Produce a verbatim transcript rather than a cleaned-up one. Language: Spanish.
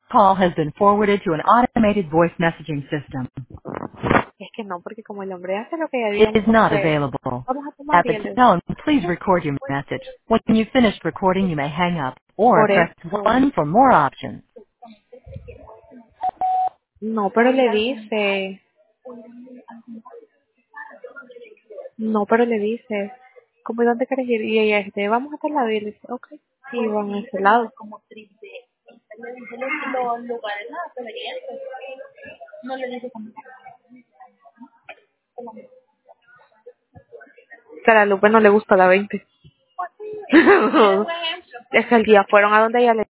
Call has been forwarded to an automated voice messaging system. Es que no, porque como el hombre hace lo que It debíamos is not hacer. available. Vamos a tomar At y the él le- tone, please record your message. When you've finished recording, you may hang up or Por press eso. one for more options. No, pero le dice. No, pero le dice. ¿Cómo y dónde quieres ir? Y ella dice, vamos a este lado. Y él dice, ok. Y van a ese lado. Que a la Lupe no le gusta la veinte. Es que el día fueron a donde ella le